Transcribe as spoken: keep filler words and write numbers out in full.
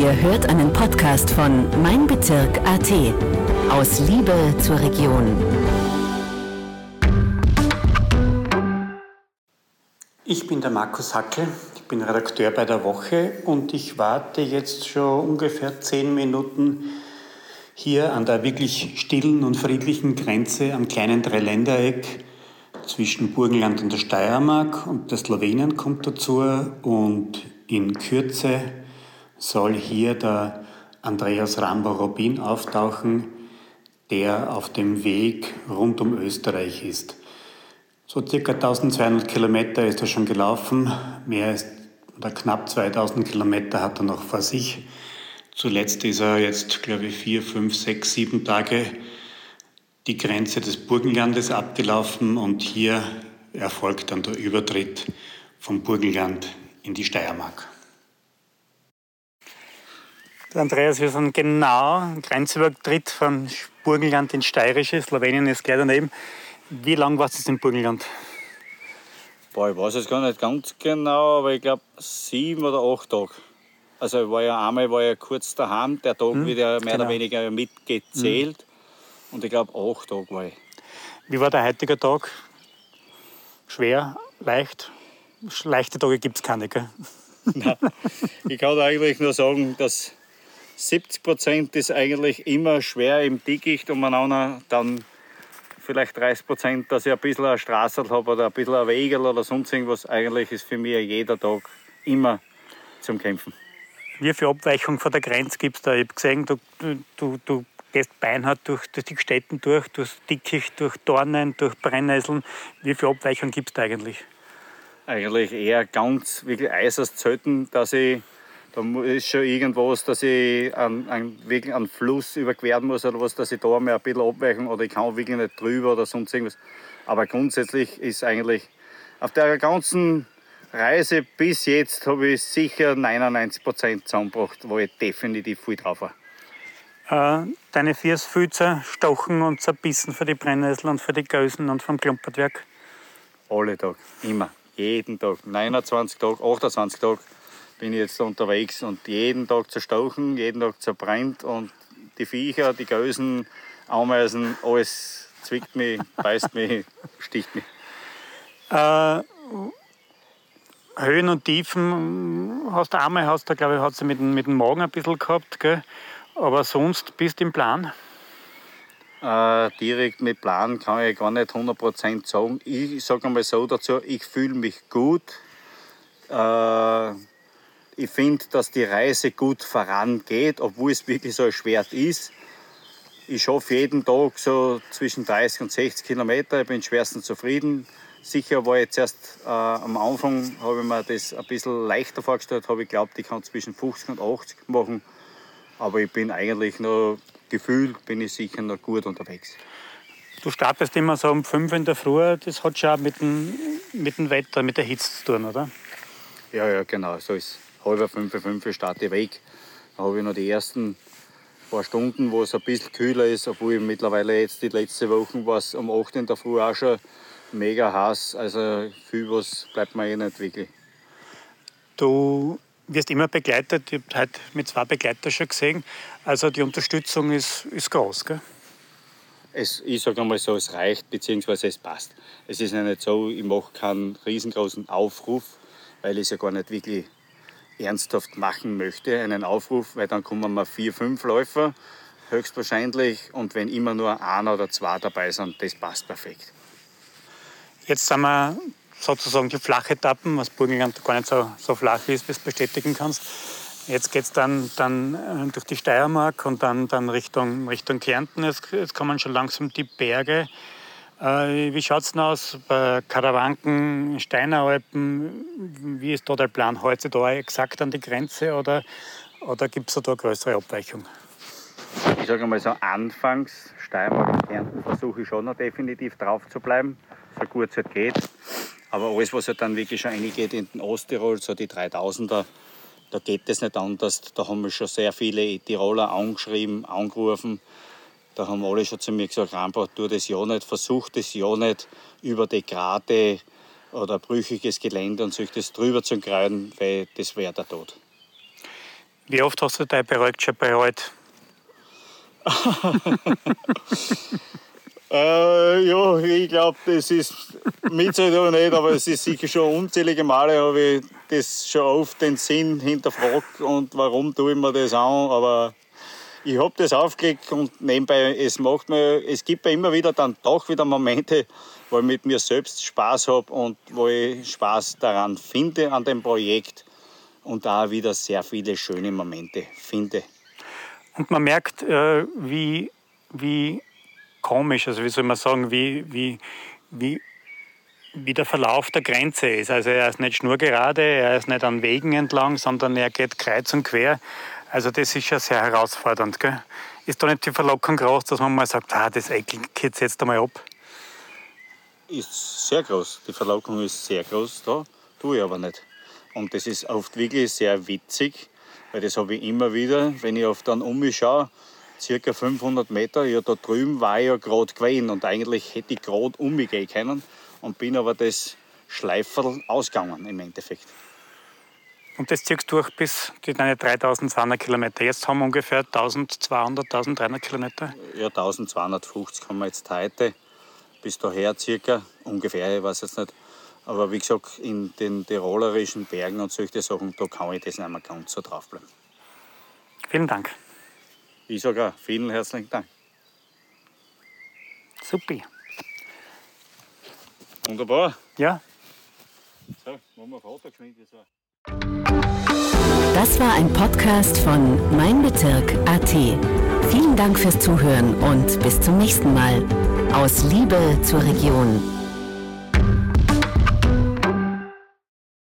Ihr hört einen Podcast von Mein Bezirk Punkt A T. Aus Liebe zur Region. Ich bin der Markus Hackel, ich bin Redakteur bei der Woche und ich warte jetzt schon ungefähr zehn Minuten hier an der wirklich stillen und friedlichen Grenze am kleinen Dreiländereck zwischen Burgenland und der Steiermark und der Slowenien kommt dazu und in Kürze soll hier der Andreas Rambo-Robin auftauchen, der auf dem Weg rund um Österreich ist. So circa eintausendzweihundert Kilometer ist er schon gelaufen, mehr als, oder knapp zweitausend Kilometer hat er noch vor sich. Zuletzt ist er jetzt, glaube ich, vier, fünf, sechs, sieben Tage die Grenze des Burgenlandes abgelaufen und hier erfolgt dann der Übertritt vom Burgenland in die Steiermark. Andreas, wir sind genau am Grenzübertritt vom Burgenland ins Steirische. Slowenien ist gleich daneben. Wie lange warst du jetzt im Burgenland? Boah, ich weiß es gar nicht ganz genau, aber ich glaube sieben oder acht Tage. Also ich war ja einmal war ja kurz daheim, der Tag hm, wird ja mehr genau. oder weniger mitgezählt. Hm. Und ich glaube acht Tage war ich. Wie war der heutige Tag? Schwer, leicht? Leichte Tage gibt es keine, gell? Nein, ich kann eigentlich nur sagen, dass siebzig Prozent ist eigentlich immer schwer im Dickicht umeinander, dann vielleicht dreißig Prozent, dass ich ein bisschen eine Straße habe oder ein bisschen ein Weg oder sonst irgendwas. Eigentlich ist für mich jeder Tag immer zum Kämpfen. Wie viel Abweichung von der Grenze gibt es da? Ich habe gesehen, du, du, du gehst beinhart durch, durch die Städten durch, durch Dickicht, durch Dornen, durch Brennnesseln. Wie viel Abweichung gibt es da eigentlich? Eigentlich eher ganz wirklich äußerst selten, dass ich, da ist schon irgendwas, dass ich einen, einen, wirklich einen Fluss überqueren muss oder was, dass ich da mal ein bisschen abweichen oder ich kann wirklich nicht drüber oder sonst irgendwas. Aber grundsätzlich ist eigentlich auf der ganzen Reise bis jetzt habe ich sicher neunundneunzig Prozent zusammengebracht, wo ich definitiv viel drauf war. Äh, deine Füße zerstochen und zerbissen für die Brennnessel und für die Gölsen und vom Klumpertwerk? Alle Tage, immer. Jeden Tag, neunundzwanzig Tage, achtundzwanzig Tage bin ich jetzt unterwegs und jeden Tag zerstochen, jeden Tag zerbrennt und die Viecher, die Gölsen, Ameisen, alles zwickt mich, beißt mich, sticht mich. Äh, Höhen und Tiefen hast du einmal, hast du, glaube ich, hat sie mit, mit dem Magen ein bisschen gehabt, gell? Aber sonst bist du im Plan? Äh, direkt mit Plan kann ich gar nicht hundert Prozent sagen. Ich sage einmal so dazu, ich fühle mich gut. Äh, ich finde, dass die Reise gut vorangeht, obwohl es wirklich so schwer ist. Ich schaffe jeden Tag so zwischen dreißig und sechzig Kilometer. Ich bin schwerstens zufrieden. Sicher war jetzt erst äh, am Anfang, habe ich mir das ein bisschen leichter vorgestellt, habe ich geglaubt, ich kann zwischen fünfzig und achtzig machen. Aber ich bin eigentlich noch gefühlt, bin ich sicher noch gut unterwegs. Du startest immer so um fünf in der Früh, das hat schon auch mit dem, mit dem Wetter, mit der Hitze zu tun, oder? Ja, ja, genau, so ist halb fünf, fünf starte ich weg. Dann habe ich noch die ersten paar Stunden, wo es ein bisschen kühler ist, obwohl ich mittlerweile jetzt die letzten Wochen war es um acht in der Früh auch schon mega heiß, also viel was bleibt mir eh nicht wirklich. Du wirst immer begleitet, ich habe heute mit zwei Begleitern schon gesehen, also die Unterstützung ist, ist groß, gell? Es, ich sage einmal so, es reicht bzw. es passt. Es ist ja nicht so, ich mache keinen riesengroßen Aufruf, weil ich es ja gar nicht wirklich ernsthaft machen möchte, einen Aufruf, weil dann kommen wir vier, fünf Läufer höchstwahrscheinlich und wenn immer nur einer oder zwei dabei sind, das passt perfekt. Jetzt sind wir sozusagen die flache Etappen, was Burgenland gar nicht so, so flach ist, wie du bestätigen kannst. Jetzt geht es dann, dann durch die Steiermark und dann, dann Richtung, Richtung Kärnten. Jetzt, jetzt kommen schon langsam die Berge. Äh, wie schaut es denn aus bei Karawanken, Steineralpen? Wie ist da der Plan? Hält sich da exakt an die Grenze oder, oder gibt es da eine größere Abweichung? Ich sage mal so, anfangs Steiermark und Kärnten versuche ich schon noch definitiv drauf zu bleiben, so gut es halt geht. Aber alles, was halt dann wirklich schon reingeht in den Osttirol, so die dreitausender, da geht es nicht anders. Da haben wir schon sehr viele Tiroler angeschrieben, angerufen. Da haben alle schon zu mir gesagt, Rambo, tu das ja nicht, versuch das ja nicht über die gerade oder brüchiges Gelände und solches drüber zu kreuen, weil das wäre der Tod. Wie oft hast du dein Projekt schon bereut? äh, ja, ich glaube, das ist mitzählt aber nicht, aber es ist sicher schon unzählige Male, habe ich das schon oft den Sinn hinterfragt und warum tue ich mir das an, aber ich habe das aufgelegt und nebenbei, es macht mir, es gibt mir immer wieder dann doch wieder Momente, wo ich mit mir selbst Spaß habe und wo ich Spaß daran finde an dem Projekt und da wieder sehr viele schöne Momente finde. Und man merkt, äh, wie, wie komisch, also wie soll man sagen, wie, wie, wie, wie der Verlauf der Grenze ist. Also er ist nicht schnurgerade, er ist nicht an Wegen entlang, sondern er geht kreuz und quer. Also das ist ja sehr herausfordernd. Gell? Ist da nicht die Verlockung groß, dass man mal sagt, ah, das ekelt jetzt einmal ab? Ist sehr groß. Die Verlockung ist sehr groß, da tue ich aber nicht. Und das ist oft wirklich sehr witzig, weil das habe ich immer wieder, wenn ich oft dann um mich schaue, circa fünfhundert Meter, ja, da drüben war ich ja gerade gewesen und eigentlich hätte ich gerade um mich gehen können und bin aber das Schleiferl ausgegangen im Endeffekt. Und das ziehst du durch bis die deine dreitausendzweihundert Kilometer. Jetzt haben wir ungefähr eintausendzweihundert, eintausenddreihundert Kilometer. Ja, eintausendzweihundertfünfzig haben wir jetzt heute, bis daher circa, ungefähr, ich weiß jetzt nicht. Aber wie gesagt, in den tirolerischen Bergen und solche Sachen, da kann ich das nicht mehr ganz so draufbleiben. Vielen Dank. Ich sage auch vielen herzlichen Dank. Super. Wunderbar. Ja. So, machen wir Foto geschwind. Das war ein Podcast von Mein Bezirk Punkt A T. Vielen Dank fürs Zuhören und bis zum nächsten Mal. Aus Liebe zur Region.